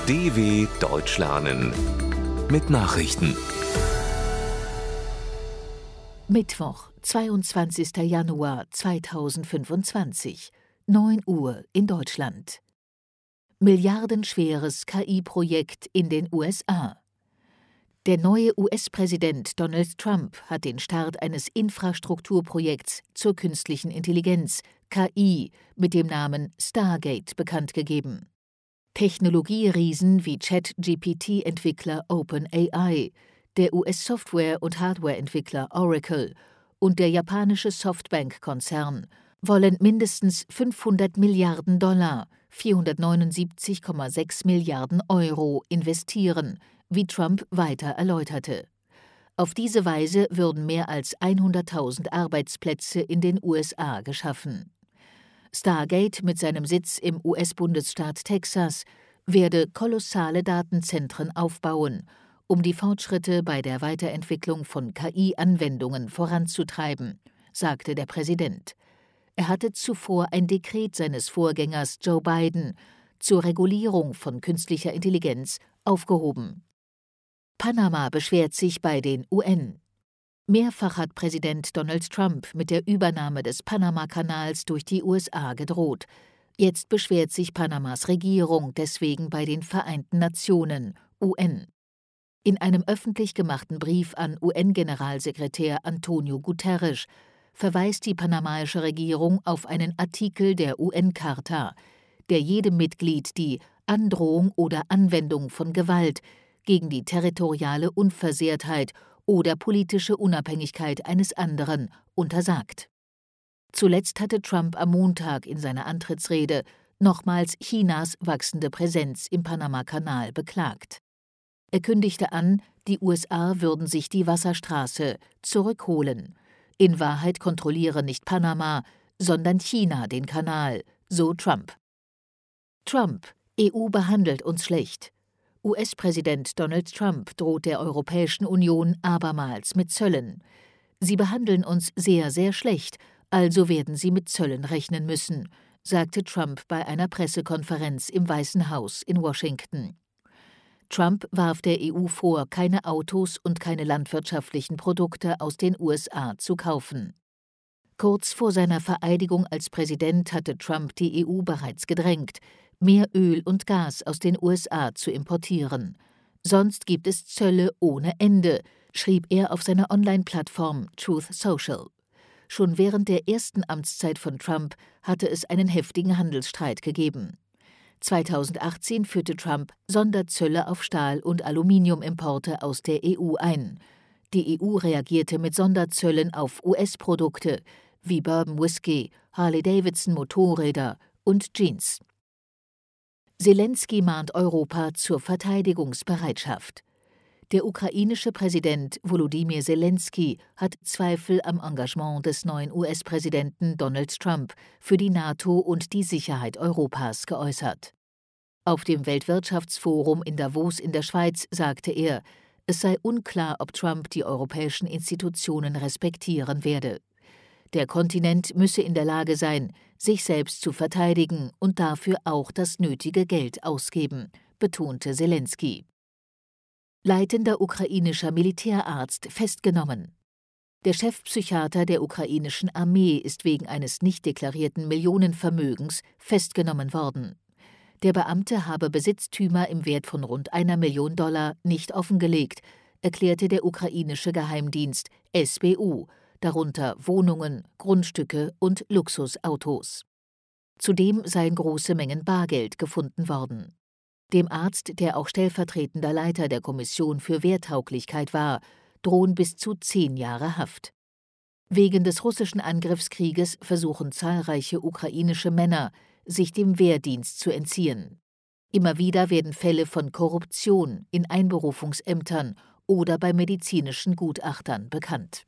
DW Deutsch lernen mit Nachrichten. Mittwoch, 22. Januar 2025, 9 Uhr in Deutschland. Milliardenschweres KI-Projekt in den USA. Der neue US-Präsident Donald Trump hat den Start eines Infrastrukturprojekts zur künstlichen Intelligenz, KI, mit dem Namen Stargate bekannt gegeben. Technologieriesen wie ChatGPT-Entwickler OpenAI, der US-Software- und Hardware-Entwickler Oracle und der japanische Softbank-Konzern wollen mindestens $500 Milliarden, 479,6 Milliarden Euro investieren, wie Trump weiter erläuterte. Auf diese Weise würden mehr als 100.000 Arbeitsplätze in den USA geschaffen. Stargate mit seinem Sitz im US-Bundesstaat Texas werde kolossale Datenzentren aufbauen, um die Fortschritte bei der Weiterentwicklung von KI-Anwendungen voranzutreiben, sagte der Präsident. Er hatte zuvor ein Dekret seines Vorgängers Joe Biden zur Regulierung von künstlicher Intelligenz aufgehoben. Panama beschwert sich bei den UN. Mehrfach hat Präsident Donald Trump mit der Übernahme des Panama-Kanals durch die USA gedroht. Jetzt beschwert sich Panamas Regierung deswegen bei den Vereinten Nationen, UN. In einem öffentlich gemachten Brief an UN-Generalsekretär Antonio Guterres verweist die panamaische Regierung auf einen Artikel der UN-Charta, der jedem Mitglied die Androhung oder Anwendung von Gewalt gegen die territoriale Unversehrtheit oder politische Unabhängigkeit eines anderen untersagt. Zuletzt hatte Trump am Montag in seiner Antrittsrede nochmals Chinas wachsende Präsenz im Panama-Kanal beklagt. Er kündigte an, die USA würden sich die Wasserstraße zurückholen. In Wahrheit kontrolliere nicht Panama, sondern China den Kanal, so Trump. Trump: EU behandelt uns schlecht. US-Präsident Donald Trump droht der Europäischen Union abermals mit Zöllen. Sie behandeln uns sehr, sehr schlecht, also werden sie mit Zöllen rechnen müssen, sagte Trump bei einer Pressekonferenz im Weißen Haus in Washington. Trump warf der EU vor, keine Autos und keine landwirtschaftlichen Produkte aus den USA zu kaufen. Kurz vor seiner Vereidigung als Präsident hatte Trump die EU bereits gedrängt, mehr Öl und Gas aus den USA zu importieren. Sonst gibt es Zölle ohne Ende, schrieb er auf seiner Online-Plattform Truth Social. Schon während der ersten Amtszeit von Trump hatte es einen heftigen Handelsstreit gegeben. 2018 führte Trump Sonderzölle auf Stahl- und Aluminiumimporte aus der EU ein. Die EU reagierte mit Sonderzöllen auf US-Produkte wie Bourbon Whisky, Harley-Davidson Motorräder und Jeans. Selenskyj mahnt Europa zur Verteidigungsbereitschaft. Der ukrainische Präsident Volodymyr Selenskyj hat Zweifel am Engagement des neuen US-Präsidenten Donald Trump für die NATO und die Sicherheit Europas geäußert. Auf dem Weltwirtschaftsforum in Davos in der Schweiz sagte er, es sei unklar, ob Trump die europäischen Institutionen respektieren werde. Der Kontinent müsse in der Lage sein, sich selbst zu verteidigen und dafür auch das nötige Geld ausgeben, betonte Selenskyj. Leitender ukrainischer Militärarzt festgenommen. Der Chefpsychiater der ukrainischen Armee ist wegen eines nicht deklarierten Millionenvermögens festgenommen worden. Der Beamte habe Besitztümer im Wert von rund $1 Million nicht offengelegt, erklärte der ukrainische Geheimdienst SBU, darunter Wohnungen, Grundstücke und Luxusautos. Zudem seien große Mengen Bargeld gefunden worden. Dem Arzt, der auch stellvertretender Leiter der Kommission für Wehrtauglichkeit war, drohen bis zu 10 Jahre Haft. Wegen des russischen Angriffskrieges versuchen zahlreiche ukrainische Männer, sich dem Wehrdienst zu entziehen. Immer wieder werden Fälle von Korruption in Einberufungsämtern oder bei medizinischen Gutachtern bekannt.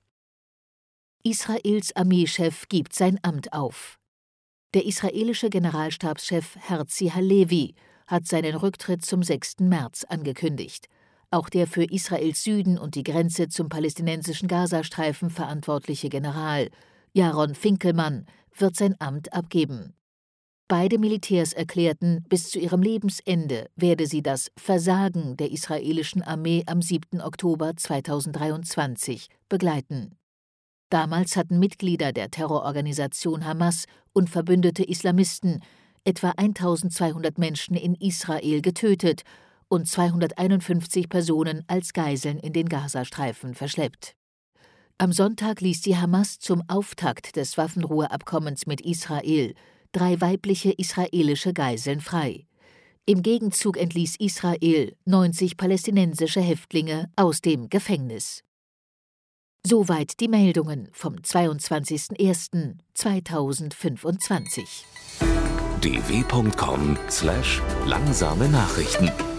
Israels Armeechef gibt sein Amt auf. Der israelische Generalstabschef Herzi Halevi hat seinen Rücktritt zum 6. März angekündigt. Auch der für Israels Süden und die Grenze zum palästinensischen Gazastreifen verantwortliche General Jaron Finkelmann wird sein Amt abgeben. Beide Militärs erklärten, bis zu ihrem Lebensende werde sie das Versagen der israelischen Armee am 7. Oktober 2023 begleiten. Damals hatten Mitglieder der Terrororganisation Hamas und verbündete Islamisten etwa 1200 Menschen in Israel getötet und 251 Personen als Geiseln in den Gazastreifen verschleppt. Am Sonntag ließ die Hamas zum Auftakt des Waffenruheabkommens mit Israel 3 weibliche israelische Geiseln frei. Im Gegenzug entließ Israel 90 palästinensische Häftlinge aus dem Gefängnis. Soweit die Meldungen vom 22.01.2025. dw.com/langsame Nachrichten